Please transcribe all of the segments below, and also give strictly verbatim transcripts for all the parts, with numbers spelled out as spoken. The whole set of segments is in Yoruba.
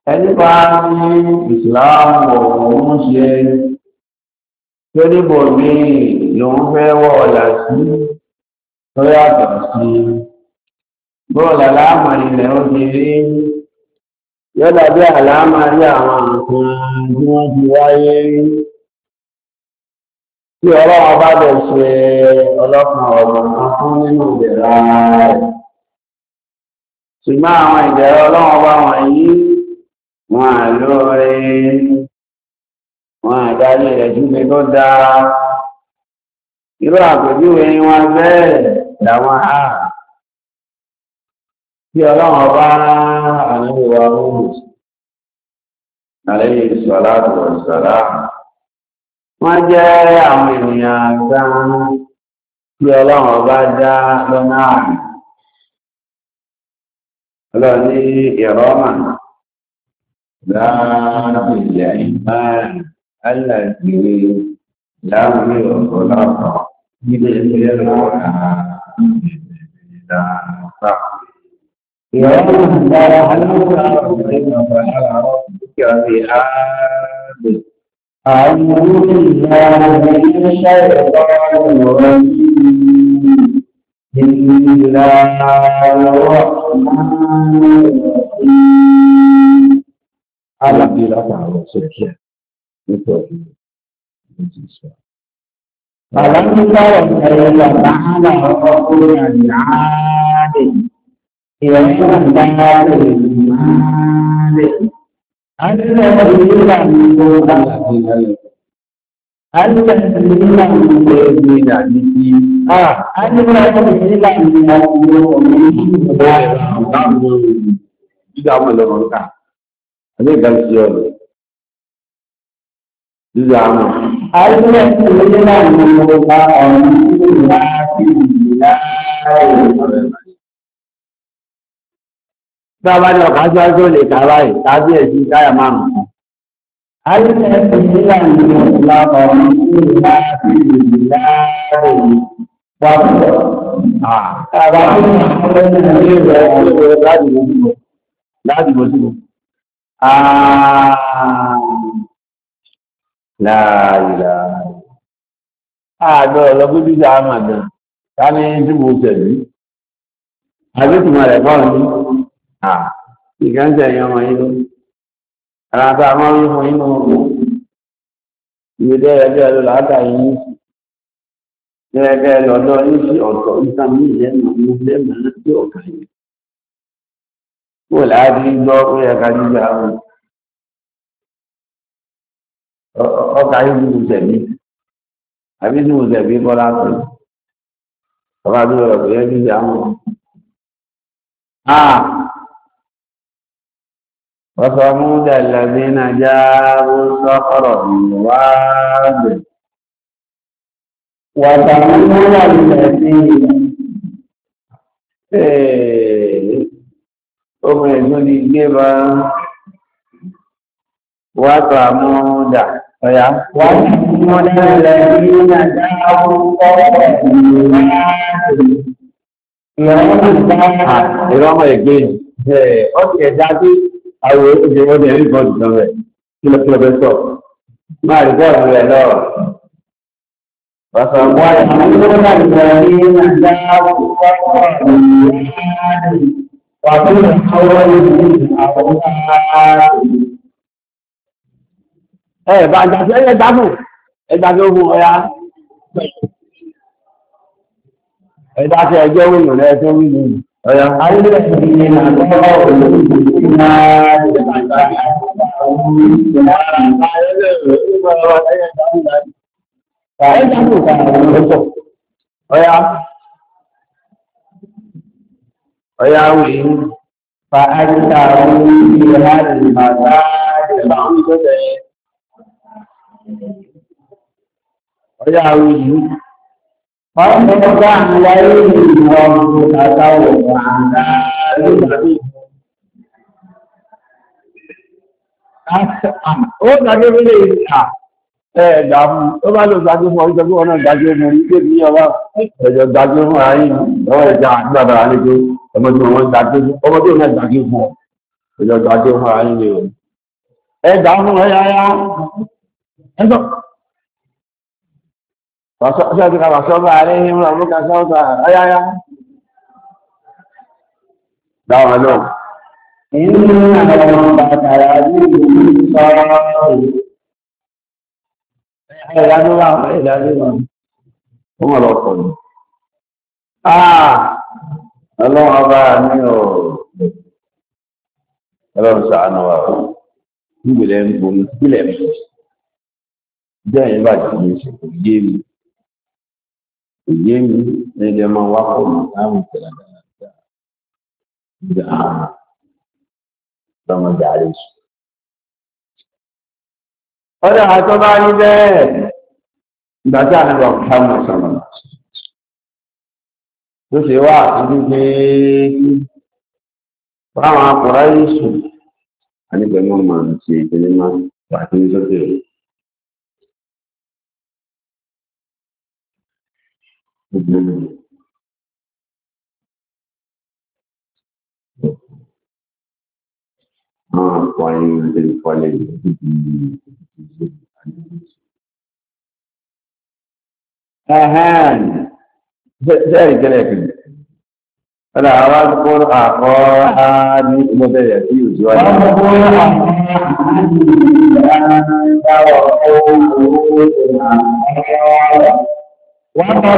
ẹni bá ní ìsìláàmù òun ṣe tó níbò míì lòun fẹ́ wọ̀ ọ̀là sí tó yàtọ̀ sí bọ́ọ̀lù aláàmà ilẹ̀ ó ti rí yọ́dà bí àlámà rí àwọn nǹkan tí wọ́n ti wáyé rí tí ọlọ́run bá bẹ̀ ṣe ọlọ́kan ọ̀rọ̀ kan fún nínú ìdẹ̀ra rẹ̀ ṣùgbọ́n àwọn ìdẹ̀ra ọlọ́run bá wọ̀nyí wọn à lóore wọn àdáyé rẹ̀ síbi tó dáa irú àpèjúwe wọn bẹ́ẹ̀ làwọn á tí ọlọ́run bá ànábì wa Hud alayhi salatu wassalam wọ́n jẹ́ àwọn ènìyàn gan tí ọlọ́run bá dá lọ́nà àmì ọlọ́run ní ìrọ́mà láàrín ilẹ̀ ìmáàrin alàgbèrè láàrín ọ̀pọ̀lọpọ̀ nílé ilé lọ́wọ́ يوم لا يحلون على ربك بآب أعوذ بالله من الشيطان الرجيم بسم الله الرحمن الرحيم على بلاد الرسول ألم تر كيف فعل ربك بعاد يوم دار المال الذين Tí a bá ní ọkà tí a tó lè kàrá ì tàbí ẹ̀sí káyà márùn-ún. A ní ẹ̀sí nílà ní ọ̀pọ̀lọpọ̀ ní láti ìlú láàrín wápọ̀. Àbá tí wọ́n ń rẹ̀ ní ìrẹ̀ ọ̀pọ̀lọpọ̀ láti gbogbo. Láti gbogbo. Láàrín. Àjọ ọ̀lọ́gbé bí i àmàdà, ká ní tí mo tẹ̀lú. Àjọ́tùmọ̀ rẹ̀ kọ́ ní. Ah, ìgáńjẹ èèyàn ọmọ inú ara tó a máa ń fún inú ìwédé ẹgbẹ́ ẹlò látà yìí ní ẹgbẹ́ ẹlọ́dọ́ ní sí ọ̀tọ̀ ìsàmì ìyẹ́nà ní lẹ́mọ̀ sí ọ̀kà yìí kó láti gbọ́ pé ẹ̀ka jíjà wọn ọkà yìí ní ìjẹ̀bí àbí ní ìjẹ̀bí bọ́lá pé ọkà tó rọ̀ pé ẹ́ jíjà wọn. وثمود الذين جابوا الصخر بالواد وثمود الذين ọmọ ẹ̀gbọ́n ní gbébà وثمود ọ̀yá وثمود الذين جابوا الصخر بالواد ìrọ́mọ̀ ẹ̀gbẹ́ ọ̀sẹ̀ ẹ̀dá tí àwọn oúnjẹ wọ́n ní ẹ̀rí kan jùlọ rẹ̀ kí lọ kí lọ bẹ́ sọ máa rí bọ́ọ̀lù rẹ̀ lọ́rọ̀ ọ̀sán wọ́n yà ní wọ́n náà gbọ́ ní nàìjíríà púpọ̀ wà fún àwọn ìlú àwọn ẹ̀ bá jàpé ẹ̀yẹ dákùn ẹ̀dá tó fún ọya ẹ̀dá tó ẹjọ́ wílò rẹ̀ tó wílò ọ̀yá ayélujára ní àgbọ̀ olóògbé náà ṣe máa gbà ọ̀yá ọ̀yá wí fa àìsà orí ìhàrí màtá ọ̀yá wí yìí wọ́n tó bá ń wáyé ìwọ̀n àtàwọ̀ àdá lórí ó dájú nílé ìrìnà ẹ̀ẹ̀dàmú tó bá lò dájú fún ọjọ́ bí wọ́n náà dájú ọmọ ìgbé ní ọwá ẹ̀jọ̀ dájú fún ààyè lọ́wọ́ ìjà àti bàbá àlejò ọmọdé wọn dájú ọmọdé wọn dájú fún ẹ̀jọ̀ dájú fún ààyè ẹgbà fún ẹyáyá ẹgbọ́ ṣọ́ọ̀tí kàwà sọ́bà ààrẹ ìhìn ọmọkà sọ́ọ̀tà ẹyáyá dáwọn lọ inú àwọn bàtàrà ní ìlú sọ́ọ̀rọ̀ ẹ̀yà ló wà ẹ̀yà ló wà ó mọ̀ lọ́pọ̀ ní àà ọlọ́run ọba ní ọ̀rọ̀ ọlọ́run ṣàánú wa nígbèlẹ̀ ń bomi sílẹ̀ mi jẹ́ ẹ̀yìn bá ti ní ṣe kò yé mi kò yé mi ní ilẹ̀ máa wá pọ̀ mọ́ láwọn ìṣẹ̀lẹ̀ dáadáa ìgbà ààrùn lọ́mọdé àárẹ̀ sùn. ọ̀dọ̀ àtọ́ bá ní bẹ́ẹ̀ ìgbà tí àná lọ ká mọ̀ sọ̀rọ̀ tó ṣe wá àtúndú pé báwọn akọ̀rọ̀ yìí sùn a ní pẹ̀lú ọmọ àti ìpínlẹ̀ máa wà ní sókè rẹ̀. Àwọn àpò ayé ìdílé kọ́lẹ̀ ẹ̀hẹ́n ṣe ìkẹlẹ̀ kìí ọ̀dá àwọn akọ́rọ̀ àkọ́ ní ìgbọ́bẹ̀rẹ̀ sí òjò ọ̀dá wọ́n kọ́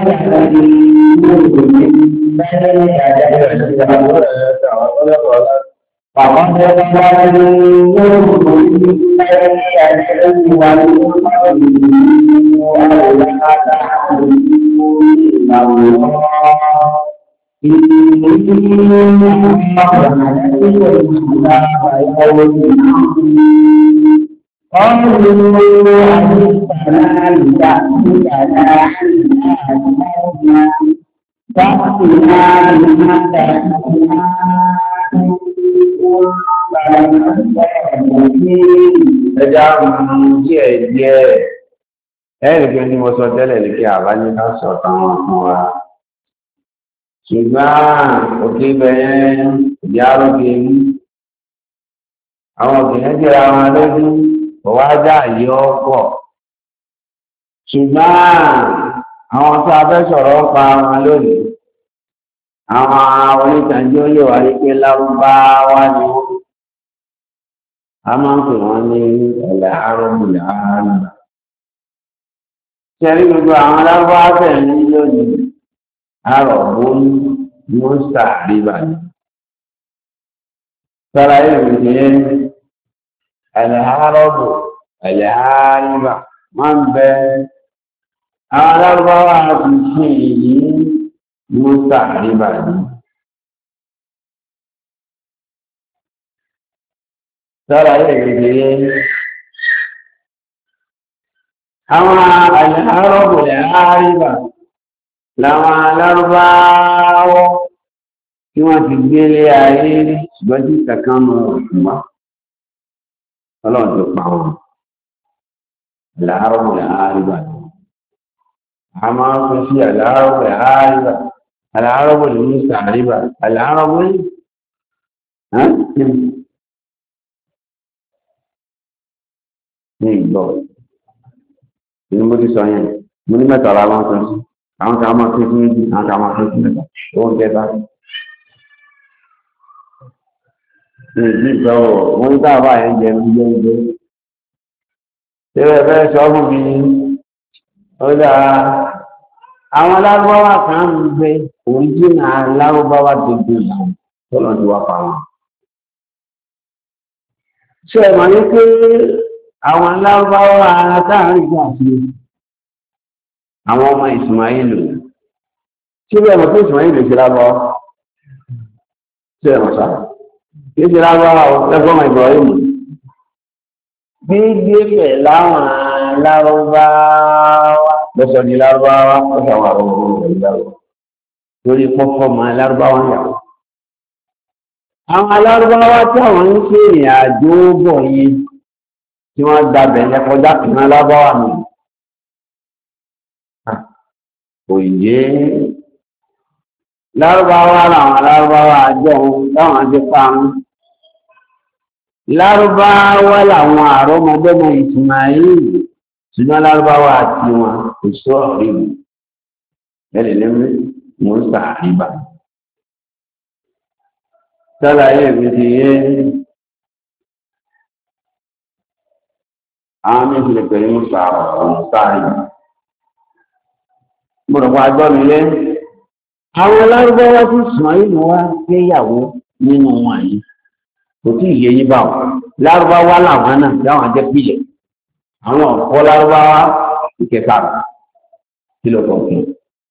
ẹja díẹ̀ díẹ̀ ẹ̀rì pé ní mo sọ tẹ́lẹ̀ ní kí àbá ní ká sọ táwọn fún wa ṣùgbọ́n òkè bẹ̀rẹ̀ ìyá lókè mú àwọn obìnrin jẹ́ àwọn lójú ọ̀wájà yìí ọ̀pọ̀ ṣùgbọ́n àwọn tó a fẹ́ sọ̀rọ̀ pa wọn lónìí àwọn onítànjú ó lè wáyé pé lárúbáwá ni wọ́n a máa ń pè wọ́n ní ẹ̀lẹ́ àárọ̀mùlẹ̀ àárọ̀mùlẹ̀ ṣẹ́rí gbogbo àwọn lárúbáwá tẹ̀ ní lónìí àrọ̀bó ní wọ́n sàárìbà ní sára ìrìn ìyẹn ẹ̀lẹ́ àárọ̀bù ẹ̀lẹ́ àárìbà máa ń bẹ àwọn lárúbáwá ti ṣe èyí ní wọ́n sàárìbà ní sára ìrìnlẹ̀ àwọn àlárọ̀bùlẹ̀ àríbà láwọn alárúbáwọ́ tí wọ́n ti gbélé ayé rí ṣùgbọ́n tí kankan mọ̀ ọ̀tùnmá ọlọ́run tó pa wọn àlárọ̀bùlẹ̀ àríbà a máa ń fi sí àlárọ̀bùlẹ̀ àríbà àlárọ̀bùlẹ̀ ní sàríbà àlárọ̀bùlẹ̀ ní ìgbọ́ inú mo ti sọ yẹn mo ní mẹ́ta ara wọn sọ sí àwọn kan máa fún méjì àwọn kan máa fún mẹ́ta owó ń kẹta ní ìdí ìgbọ́wọ̀ wọ́n ní táwọn báyẹn jẹ ní jẹ́ ìjẹ́ tẹ́lẹ̀ fẹ́ sọ fún mi ó dáa àwọn lárúbáwá kan ń gbé òrìjìnà lárúbáwá gbogbo ìyàwó tọ́lọ́ ti wá pa wọn. ṣé ẹ mọ̀ ní pé àwọn lárúbáwá ara táàrin ìgbà sí àwọn ọmọ ìsìmáìlù tí bẹ́ẹ̀ mọ̀ pé ìsìmáìlù ṣe lábọ́ ṣe ẹ̀mọ̀ sá kí ṣe lábọ́ lẹ́gbọ́n Ibrahim gbígbé pẹ̀ láwọn lárúbáwá lọ́sọ̀ ní lárúbáwá lọ́sọ̀ àwọn àwọn ọmọ ìlú lórí pọ́pọ́ mọ́ lárúbáwá yàwó àwọn lárúbáwá tí àwọn ń ṣe ìrìn àjò bọ̀ yìí tí wọ́n gbàbẹ̀ ní kọjá kìnnà lábáwà ní òyìnbé lárúbáwá làwọn lárúbáwá àjọ ohun táwọn ti parun lárúbáwá làwọn àrọ́mọdọ́mọ Ismail ṣùgbọ́n lárúbáwá àti wọn kò sọ ìlú ẹlẹ́lẹ́mí mọ́sà àríbà sálàyé mi ti yé àwọn méjì lè pẹ̀lú mọ́sà ọ̀mọ́sà àríbà mo rọ̀ pé agbọ́ mi lé àwọn lárúbáwá tí Ismail wá gbéyàwó nínú wọn yìí kò tí ì yé yín bá wọn lárúbáwá làwọn náà láwọn jẹ́ pìlẹ̀ àwọn ọ̀pọ̀ lárúbáwá ìkẹta kí ló kọ̀ fún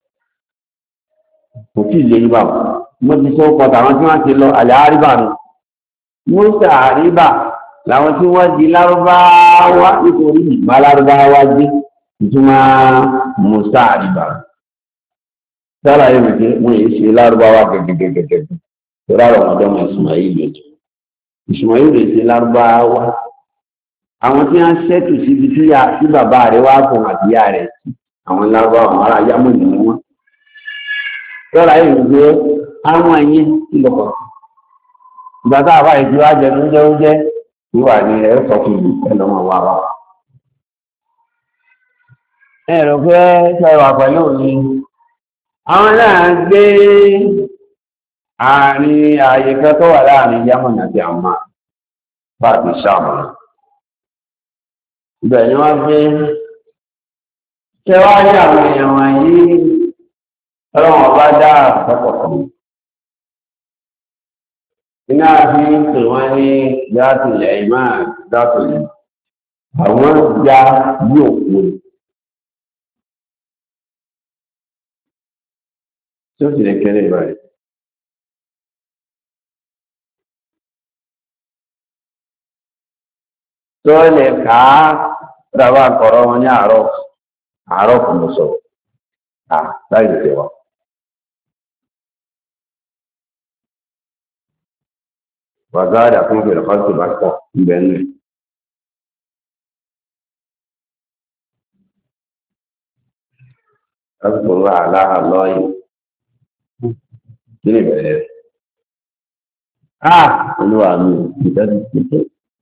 kò tí ì yé yín bá wọn mo ti sọ pọ̀ tàwọn tí wọ́n ti lọ àlẹ́ àríbà nù mọ́sà àríbà làwọn tí wọ́n di lárúbáwá nítorí ìgbà lárúbáwá dé ìtumọ̀ mọ́sà àríbà sára yẹn wípé wọ́n yìí ṣe lárúbáwá gẹ́gẹ́gẹ́gẹ́ tó rárá ọmọdé ọmọ Ismail lòdì Ismail lè ṣe lárúbáwá àwọn tí wọ́n ṣẹ́tù síbi tí bàbá rẹ̀ wá fún àtìyá rẹ̀ sí àwọn lárúbáwá àwọn ará yámọ̀dì ni wọ́n sára yẹn wípé àwọn ẹ̀yìn ti lọ́kọ̀ ìgbà tá a bá ìdí wá jẹ oúnjẹ oúnjẹ ìwà ni ẹ sọ fún mi ẹ lọ́mọ wa wa. ẹ rò pé ṣe wà pẹ̀lú mi àwọn náà gbé àárín ààyè kan tó wà láàrin Yámánì àti àmà pàtí sáàmù ibẹ̀ ni wọ́n gbé ṣẹ́wàá ní àwọn èèyàn wọ̀nyí ọlọ́wọ́n bá dá àpapọ̀ iná fi ń pè wọ́n ní dátìlẹ̀ ìmáà dátìlẹ̀ àwọn já bí òkú tí ó sì lè kéré báyìí. tó lè ká dábà kọ̀rọ̀ wọn ní àárọ̀ àárọ̀ kò mọ̀ sọ̀rọ̀ à láì lè wà. wàzáàdà fún fèrè fásitì bá pọ̀ ibẹ̀ nù. lásìkò ńlá àláhà lọ́yìn kí ni ìbẹ̀rẹ̀ rẹ̀? ah olúwa mi ìdájú pípé.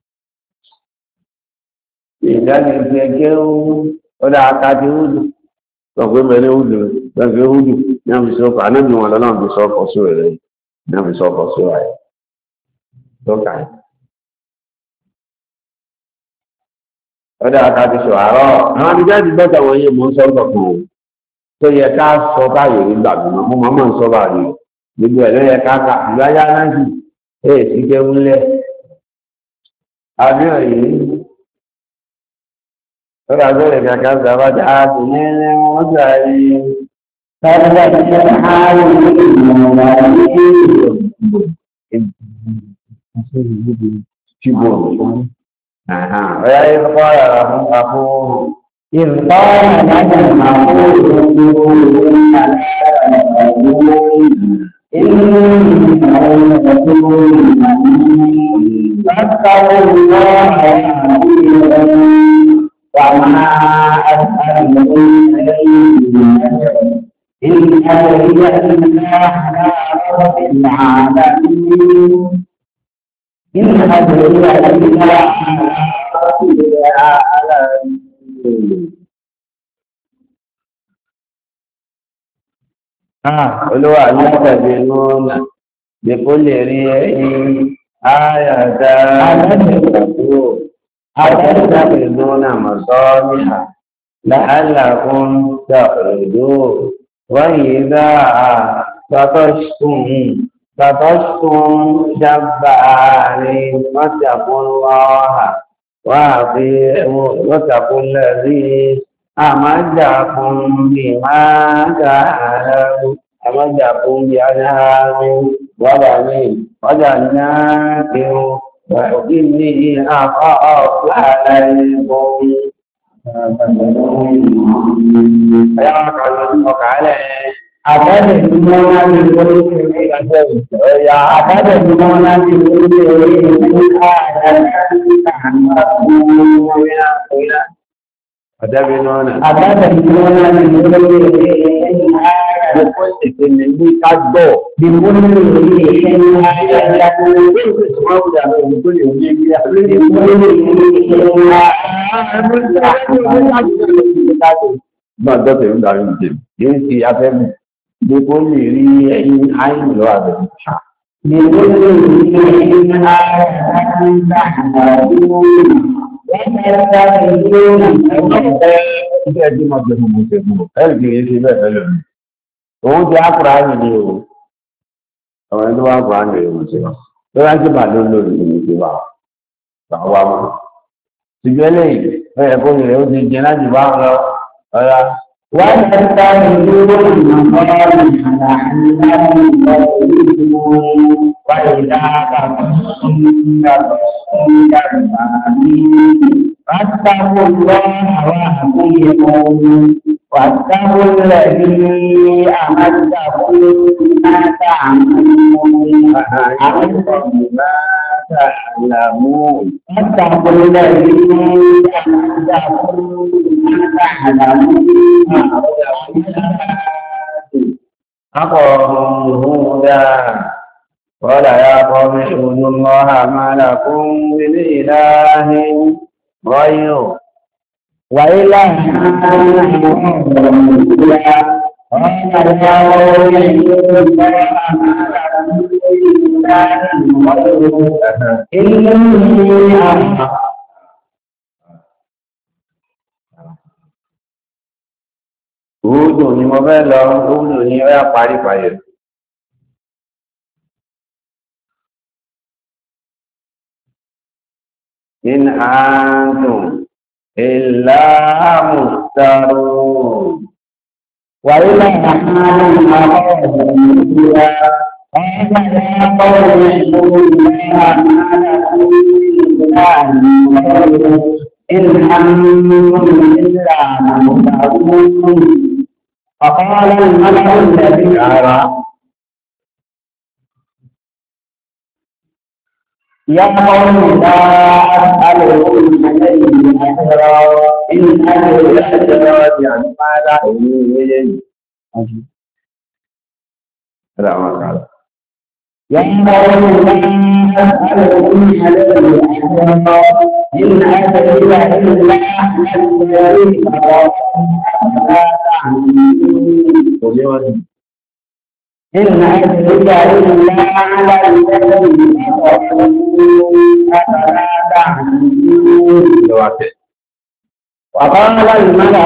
ìdáni ti ẹgbẹ́ ọ̀dà àkàtì húdù lọ́gbẹ́ mẹ́rin húdù lọ́gbẹ́ húdù ní àfi sọ́kọ̀ anábì wọn lọ́nà àfi sọ́kọ̀ sí rẹ̀ ní àfi sọ́kọ̀ sí rẹ̀ lọ́kà yìí. ọ̀dà àkàtì sọ àárọ̀ àwọn abijá ti gbọ́dọ̀ wọn yé mọ́ sọ́kọ̀ kan o tó yẹ ká sọ báyìí nígbà tó mọ́ mọ́ mọ́ sọ báyìí gbogbo ẹ̀ lọ́yẹ ká ká ìgbáyà náà sì ẹ̀ sì jẹ́ wúlẹ̀ àbí ọ̀yẹ́ Ora dove che a casa va già tenere magari per ci buono. Ah, e poi dopo il poi وما أسألكم عليه من أجر إن أجري إلا على رب العالمين إن أجري إلا على رب العالمين Ah, Olúwa ní tẹ̀bínúnà بكل ريح آية أتتخذون مصالح لعلكم تخرجون وإذا بطشتم بطشتم جبارين واتقوا الله وأطيعوا واتقوا الذي أمدكم بما تعلمون أمدكم بأنهار وبنين وجنات وإني أخاف عليكم أتدعون من كل يا أتدعون من كل آية أتدعون أتدعون من كل آية gbogbo ìpele ní ká gbọ́. Bí mo ní ìrírí ẹni ayé ayé tó ń gbé ìgbésùnmọ́ òde àwọn òun tó lè wí ẹgbẹ́ àlejò mo ní ìrírí ẹni ayé. Náà dọ́tẹ̀ ń darí ìdè yóò ti afẹ́mù gbogbo lè rí ẹyin ayé lọ àbẹ̀wò ṣá. Gbogbo lè rí ẹyin ayé àgbà àdúgbò. Iṣẹ́ ẹjí máa gbẹ̀mọ̀ mọ̀ ṣe fún ọ. Ẹ̀rì kìí ṣe bẹ́ẹ̀ fẹ́lẹ̀ mi. Òun ti ákùrá yìí ni o. Ọ̀rọ̀ ẹni tó wá kùrá ní ìwọ̀n ṣe wá. Lọ́wọ́ ṣe bà ló lórí ìwọ̀n ṣe wá. Bàá wá mọ́. Ṣùgbọ́n eléyìí, ẹ̀yẹ kó rẹ̀ ó ti jẹ láti bá ń lọ. Ọ̀yá. Wọ́n ti ta ìlú ìrìnàmọ́ ìrìnàmọ́ فاتقوا الله وأطيعون واتقوا الذي أمدكم بما تعملون أمدكم بما تعلمون فاتقوا الذي أمدكم بما تعلمون أقاموا هدى قال يا قوم اعبدوا الله ما لكم من إله غيره وإله Oòdùn ni mo fẹ́ lọ, oòdùn ni ó yá parí parí. In antum illa mustarun wa ila فقال الملأ الذي أرى يا قوم لا أسألكم عليه أجرا إن أجري أجرا يعني ما لا أجري لا ما قال يا قوم لا أسألكم عليه أجرا إن أجري إلا على الذي فلا تعلمون إن أجري إلا على الذي أفلا تعلمون وقال الملأ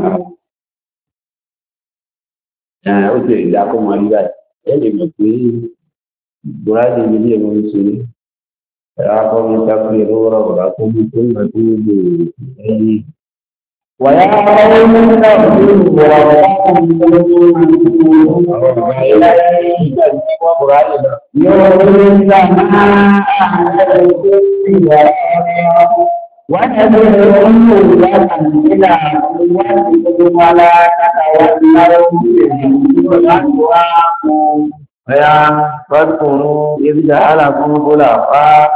ó ti ìdá kó mọ rí báyìí ẹ lè mọ̀ pé bùrádì ilé ẹ̀rọ ń ṣe ẹ̀rọ akọ́ni sáfì lówó rọ̀bà tó mú tó ń bá tó ń lò ẹ̀yìn. ويا قوم استغفروا ربكم يرسل السماء عليكم مدرارا ونذركم لكم إلى قوتكم ولا تتولوا بالأسواق ويا فاذكروا إذ جعلكم خلفاء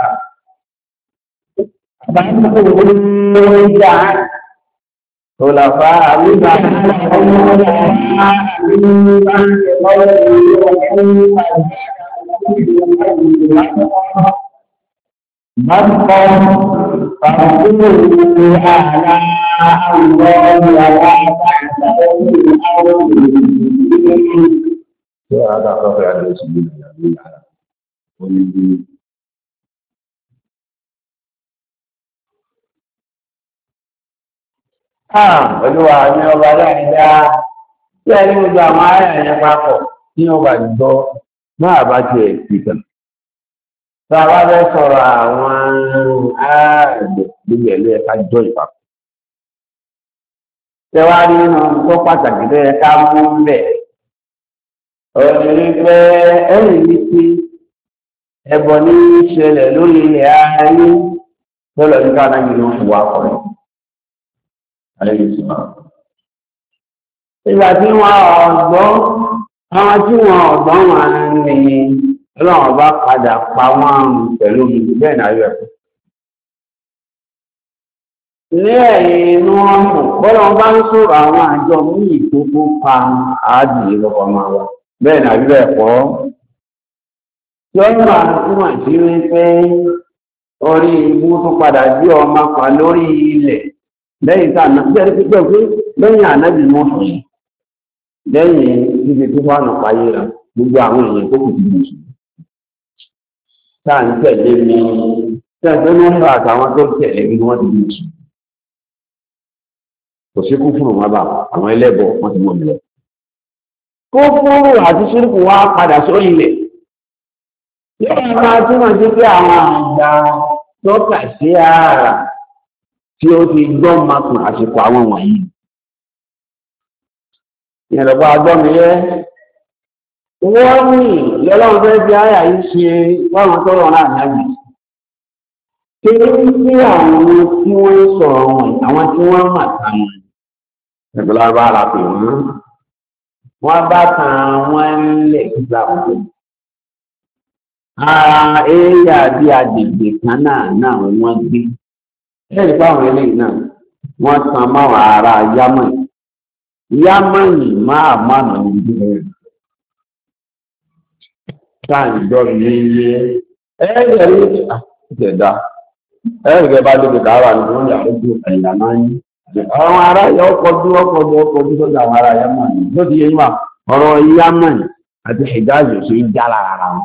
فاذكروا جعل خلفاء من بعد فاذكروا فاذكروا آلاء الله ولا تعثوا في الأرض هذا رفع الاسم Olúwa ní ọba dáadáa tí ẹni gbogbo àwọn ará ẹ̀yẹn papọ̀ ní ọba gbọ́ máa bá ti ẹ̀ pìtàn. Tí a bá fẹ́ sọ̀rọ̀ àwọn ààrẹ gbogbo ẹ̀lú ẹ̀ka jọ ìpapọ̀. Ṣé wá rí nínú tó pàtàkì tó yẹ ká mú bẹ̀? Ọ̀rẹ́ rí pé ẹ̀yìn ní sí ẹbọ ní ìṣẹ̀lẹ̀ lórí ilẹ̀ ayé tó lọ sí káàdá yìí ló ń wá kọ̀ọ̀rọ̀. Ìgbà tí wọ́n ọ̀gbọ́n, àwọn tí wọ́n ọ̀gbọ́n wọn ní ọlọ́run bá padà pa wọ́n pẹ̀lú bẹ́ẹ̀ náà yẹ̀. ní ẹ̀yìn inú ọ̀hún bọ́lá wọn bá ń sọ̀rọ̀ àwọn àjọ ní ìkókó pa àádìí lọ́kọ̀ máa wà bẹ́ẹ̀ ni àbí bẹ́ẹ̀ kọ́ tí ó máa túmọ̀ sí wípé orí ibú tó padà bí ọmọ kan lórí ilẹ̀ lẹ́yìn tá àná jẹ́ pípẹ́ pé lẹ́yìn ànábì mọ́ fún yìí lẹ́yìn títí tó wà nù páyé rà gbogbo àwọn èèyàn tó kù ti bù sùn tá à ń tẹ̀lé mi tẹ̀lé ní wọ́n àtàwọn tó tẹ̀lé mi wọ́n ti bù sùn kò sí kúfùrù wọn bá àwọn ẹlẹ́bọ̀ wọ́n ti mọ̀ mi lọ. kúfùrù àti ṣírùkù wá padà sórí ilẹ̀ yóò máa túmọ̀ sí pé àwọn àgbà tó kà sí ààrà tí ó ti gbọ́ makùn àsìkò àwọn wọ̀nyí. ìrọ̀pọ̀ agbọ́miyẹ́ wọ́n ní lọ́lọ́run fẹ́ fi àyà yìí ṣe wọ́n tó rọ̀ náà náà kí ní àwọn tí wọ́n ń sọ̀rọ̀ wọn àwọn tí wọ́n mà tán wọn ẹ̀bùn lárúbá ara pè wọ́n wọ́n bá tan wọ́n lẹ̀ gbígbà wọn. ara éyà bí agbègbè kan náà náà wọ́n gbé ẹ̀rí báwọn eléyìí náà wọ́n tan máwọn ará yámọ̀nì yámọ̀nì máa mánà ní ìdílé rẹ̀ sáàjọ́ ilé ẹ̀rẹ̀ rí ìjẹ̀dá ẹ̀rẹ̀ bá débi káwà ní wọ́n yàrá ojú ẹ̀yà máa ń yí àwọn ará yọ ọkọ̀dú ọkọ̀dú ọkọ̀dú tó dà àwọn ará yámọ̀nì ló ti yé wà ọ̀rọ̀ yámọ̀nì àti ìdájọ́ sí jára ara wọn.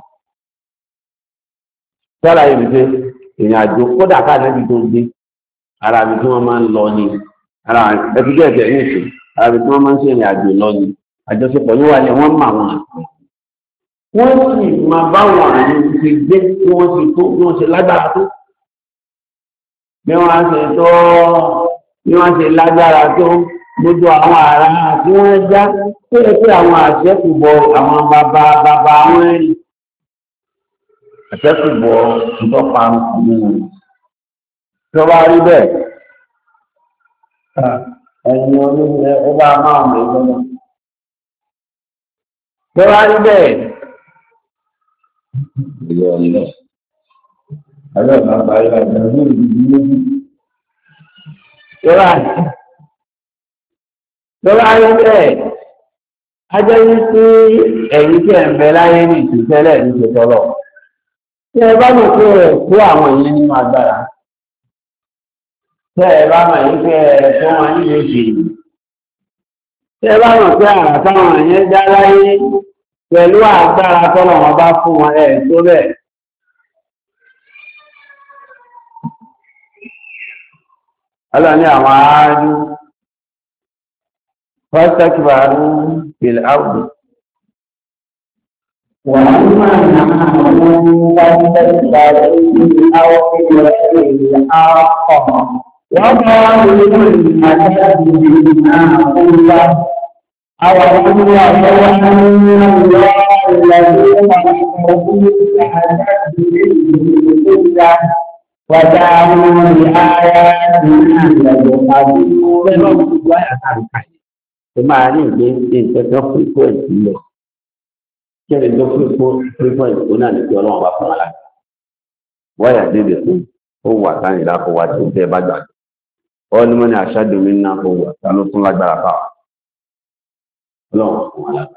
sọ́la yìí fi ìrìn àjò kódà ká lẹ́bi tó gbé ara mi tí wọ́n máa ń lọ ní ara ẹgbẹ́ ẹ̀jẹ̀ ní ìsìn ara mi tí wọ́n máa ń ṣe ìrìn àjò lọ ní àjọṣepọ̀ yóò wáyé wọ́n mà wọn àti wọ́n sì máa bá wọn àyè ti gbé bí wọ́n ti tó bí wọ́n ṣe lágbára tó bí wọ́n ṣe tó bí wọ́n ṣe lágbára tó gbogbo àwọn ará tí wọ́n já tó yẹ kí àwọn àṣẹ́kùbọ̀ àwọn bàbá bàbá wọn rí àṣẹ́kùbọ̀ ìtọ́pa nínú tó bá rí bẹ́ẹ̀ ẹ̀yin oníṣẹ́ ó bá máa mọ̀ ìgbọ́nà tó bá rí bẹ́ẹ̀ ìyọ̀ ọ̀lẹ́ ọlọ́run àgbáyé ọ̀dọ́ ní ìdílé méjì tó bá tó bá rí bẹ́ẹ̀ ajẹ́ wípé ẹ̀yin tí ẹ̀ ń bẹ láyé ní ìtúsẹ́lẹ̀ ní ìṣètọ́lọ̀ tí ẹ bá mọ̀ pé ẹ̀ kó àwọn èèyàn nínú agbára tẹ́ ẹ bá mọ̀ yí pé ẹ tó wọn nílé ṣe yìí tẹ́ ẹ bá mọ̀ pé àrà táwọn èèyàn já láyé pẹ̀lú agbára tọ́lọ̀ wọn bá fún wọn ẹ̀ tó bẹ́ẹ̀. ọlọ́ni àwọn aájú fọ́sítẹ́kìbàrú ìlẹ̀ áwùdù وَأَمَّا نَعْمَةٌ فَاسْتَكْبَرُوا فِي الْأَرْضِ بِغَيْرِ الْحَقِّ وَقَالُوا مَنْ أَشَدُّ مِنَّا قُوَّةً أَوَلَمْ يَرَوْا أَنَّ اللَّهَ الَّذِي خَلَقَهُمْ أَشَدُّ مِنْهُمْ قُوَّةً وَكَانُوا بِآيَاتِنَا يَجْحَدُونَ. Kemarin dia kita frequent dia. Jadi dia frequent guna ni dia orang apa malah. Waya dia tu, oh watan ila ko watan dia baca. Oh ni mana asyadu minna ko kalau pun lajar apa. Allah malah.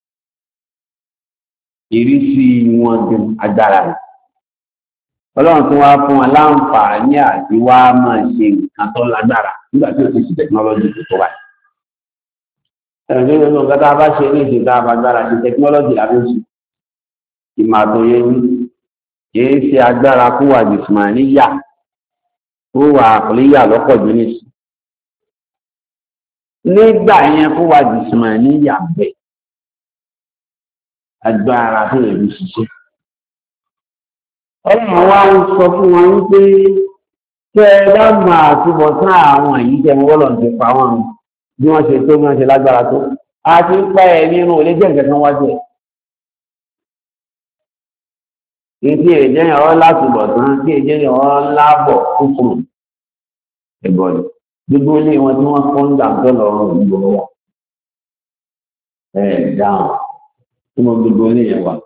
Irisi wọn di ajaran. Ọlọ́run tí wọ́n fún wọn láǹfààní àti wá máa ṣe nǹkan tó lágbára nígbà tí ó ti ṣe tẹkinọ́lọ́jì tó wáyé. Ẹ̀rọ nínú nǹkan tá a bá ṣe ní ìṣèǹda agbára ṣe tẹkinọ́lọ́jì lábẹ́sù. Ìmọ̀ àtòyé ní kìí ṣe agbára kó wà jìsìmánìyà kó wà àkọlíyà lọ́pọ̀ jù nìṣí. Nígbà yẹn kó wà jìsìmánìyà bẹ̀ agbára tó lè fi ṣiṣẹ́. Ọlọ́run wá ń sọ fún wọn wípé kẹ́ ẹ bá máa túbọ̀ tán àwọn èyí tẹ́ mọ́ bọ́lọ̀ ti pa wọn bí wọ́n ṣe tó bí wọ́n ṣe lágbára tó. A ti ń pẹ́ ẹ nínú ilé jẹ́ nǹkan kan wájú ẹ̀. Ìdí èjẹ́ ọ̀ látùbọ̀ tán kí èjẹ́ ọ̀ lábọ̀ kúkúrú. Ẹ̀gbọ́n ni gbogbo ilé wọn tí wọ́n kọ́ ń dà tó lọ́rùn gbogbo wọn. Ẹ dáhùn tí mo gbogbo ilé yẹn wà.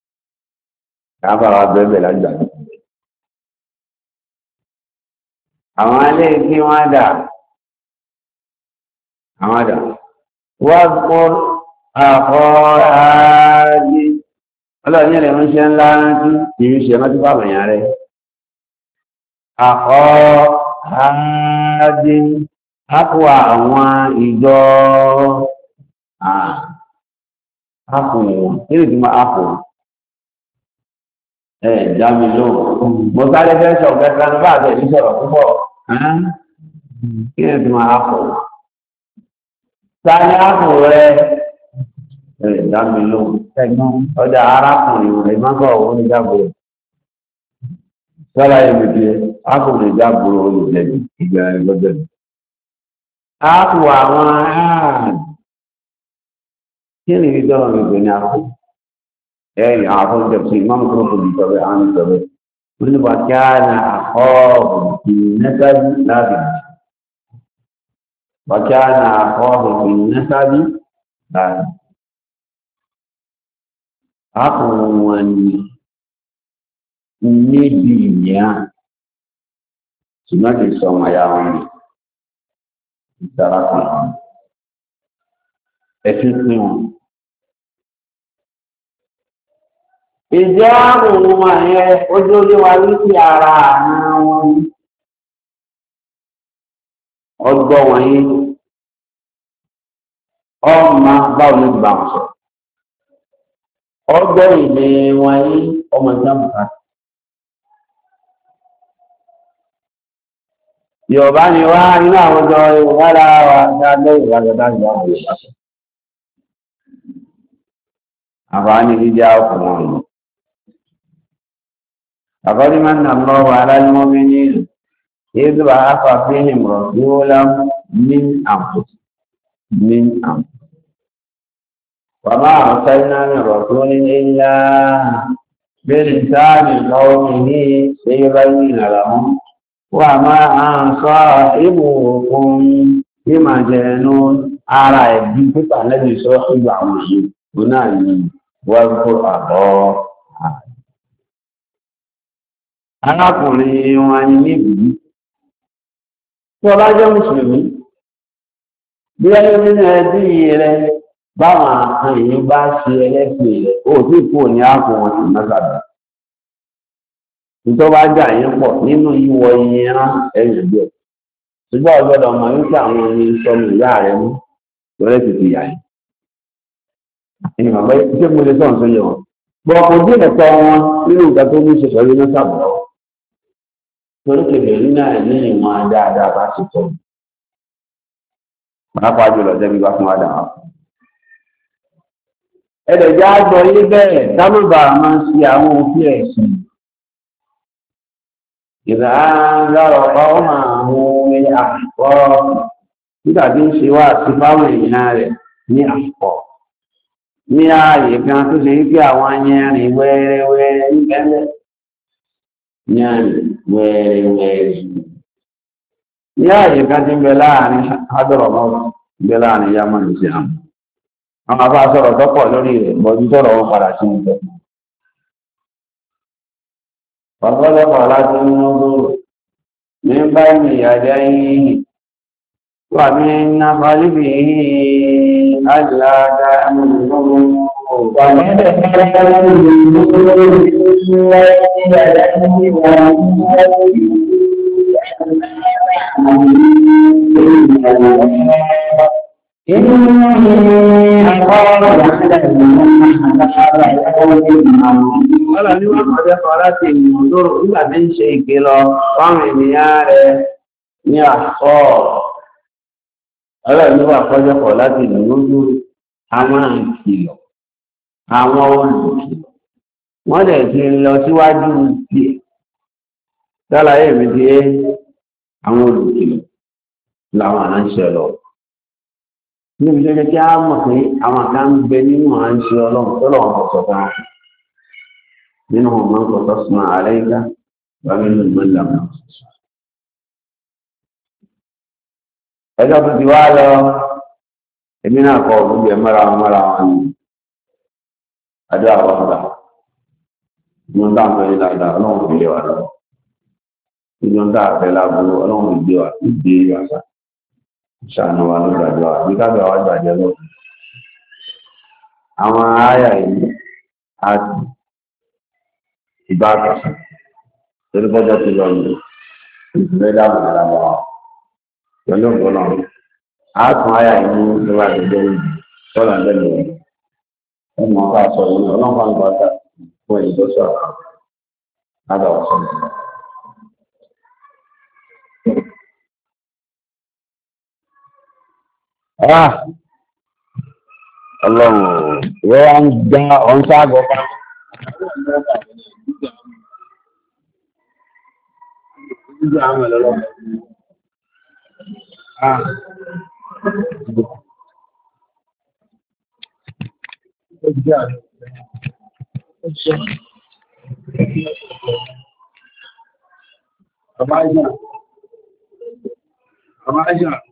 Káfàrà bẹ́ẹ̀ lágbà. àwọn alẹ́ kí wọ́n dà àwọn dà wọ́n kó àkọ́ ààdé ọlọ́ọ̀ni ẹ̀rẹ̀ ń ṣe ńlá rántí kìí ṣe rántí fáwọn èèyàn rẹ̀ àkọ́ ààdé àpò àwọn ìjọ àpò wọn kí ni tí máa àpò ẹ̀ jámi lóhùn mo sáré fẹ́ sọ kẹta ní bá àtẹ̀ ní sọ̀rọ̀ púpọ̀ kí ni tí máa àpò sáré àpò rẹ̀ ẹ̀ jámi lóhùn ọjà arákùnrin rẹ̀ má kọ̀ ọ́ ní jábọ̀ sọ́la yẹn bìbí àpò rẹ̀ jábọ̀ olùjẹ̀bi ìgbà ẹgbẹ́gbẹ́ àpò àwọn aráàlú kí ni ìjọ mi pè ní àpò ẹ̀yìn àwọn afọ́njẹ́ sí máa ń kúrò fún ìjọba àwọn ìjọba wọ́n ní wàá kí á na àkọ́ọ̀bù ìnẹ́sábí láti wàá kí á na àkọ́ọ̀bù ìnẹ́sábí láti àpò wọn ni níbi ìyá ṣùgbọ́n kì í sọ ọmọ ya wọn ni ìtara kan ẹ̀fín pín wọn. Ìjẹ́ àwọn ohun àyẹ ojú ojú wa ní sí ara àwọn ọgbọ́ wọ̀nyí ọmọ báwo ló gbà wọn sọ. Ọgbọ́ ìdè wọ̀nyí ọmọ ìjọba. Yorùbá ni wá nínú àwọn ọjọ́ Yorùbá lára wa dáadọ́ ìwádọ́dá ìwà àwọn Yorùbá. Àǹfààní jíjẹ́ ọkùnrin wọn. لقد من الله على المؤمنين إذ بعث فيهم رسولا من أنفسهم من أنفسهم وما أرسلنا من رسول إلا بلسان قومه ليبين لهم وما صاحبكم بمجنون على يدك الذي صاحب عمله هنا واذكر الله arákùnrin wọn ni níbi tó bá jẹ́ mùsùlùmí bí ẹni nínú ẹbí rẹ báwọn àkàn yìí bá ṣe ẹlẹ́sìn rẹ ó tí kò ní àpò wọn sì mọ́sàdá tó bá jà yín pọ̀ nínú ìwọ iye rán ẹ̀yìn bí ẹ̀ ṣùgbọ́n ọgbọ́dọ̀ mọ̀ wípé àwọn ẹni sọnù ìyá rẹ mú lọ́rẹ́ ti fi yà yín ẹ̀yìn bàbá ṣé mo lè sọ̀rọ̀ sóyè wọn bọ̀ kò dín ẹ̀tọ́ wọn nínú ìgbà tó ní ṣe pẹ̀lú iná sàbọ̀ torí kèbèrè náà ní ìwọ̀n dáadáa bá ti tọ́ pàápàá jùlọ jẹ́bi bá fún àdàmà ẹ̀dẹ̀jẹ́ àgbọ̀ ilé bẹ́ẹ̀ dábòbà máa ń ṣe àwọn òfin ẹ̀sìn ìlà ńlọrọ̀ ọ máa ń wọ́n àpọ̀ nígbà tí ń ṣe wá sí fáwọn èèyàn rẹ̀ ní àpọ̀ ní ààyè kan tó ṣe wípé àwọn ayẹrin wẹ́rẹ́wẹ́rẹ́ ń bẹ́ẹ̀ ní ààyè wẹ́rẹ́wẹ́rẹ́ ní ààyè kan tí ń bẹ láàrin adọ́rọ̀mọ́ ń bẹ láàrin yamọ́ ní sí àmì àwọn afá sọ̀rọ̀ tọ́pọ̀ lórí rẹ̀ bọ́jú sọ̀rọ̀ wọn padà sí ń tẹ̀. ọ̀pọ̀lọpọ̀ láti ń mú ní báyìí ìyájá yìí wà ní nàfàlìbì yìí aláàdá amúlùmọ́ wà ní Ọlọ́ ní wọ́n kọjá kọ láti ìmọ̀ lóòrò nígbà tí ń ṣe ìkìlọ̀ fáwọn ènìyàn rẹ̀ ní àkọ́. Ọlọ́ ní wọ́n kọjá kọ láti ìmọ̀ lóòrò àwọn ìkìlọ̀, àwọn olùkìlọ̀. Wọ́n dẹ̀ ti lọ síwájú sí ẹ̀. Dálàyé mi ti é àwọn olùkìlọ̀ láwọn àránṣẹ́ lọ. Níbi tó jẹ́ kí á mọ̀ pé àwọn kan ń bẹ nínú àránṣẹ́ ọlọ́run tó lọ́wọ́ ọ̀sọ̀ kan. Nínú ọmọ ọkọ̀ sọ́nà ààrẹ ìgbà wà nínú ìgbẹ́lẹ̀ àwọn ọ̀sọ̀. Ẹjọ́ tó ti wá lọ, èmi náà kọ òbúgbẹ̀ mọ́ra mọ́ra wọn ni. Adé àwọn ọ̀dà. Mo ń dáhùn pẹ̀lú dáadáa, ọlọ́run kò lè wà lọ. ìjọ ń dáàfẹ́ láàbúrò ọlọ́run ìgbé wa ìgbé àṣà ìṣàánú wa ló gbàjọ àbí kábẹ̀ wa gbàjọ lọ. àwọn àyà yìí àti ìbá àkàṣà torí bọ́jọ́ ti lọ ní ìpínlẹ̀ dáàbò ìlànà wa pẹ̀lú ọ̀gbọ́nà àtún àyà yìí ní ìjọba ìjọba ìjọba sọ́là ń bẹ̀rẹ̀ rẹ̀ ọmọ ọ̀ká sọ yìí ọlọ́run fún àgbàtà fún èyí tó sọ àkàkọ́ ládàá sọ̀rọ̀. Ah, ọlọ́run ìwé wa ń gbá ọ̀n sáàgọ́ bá. Ah. Bàbá Àìṣà. Bàbá Àìṣà.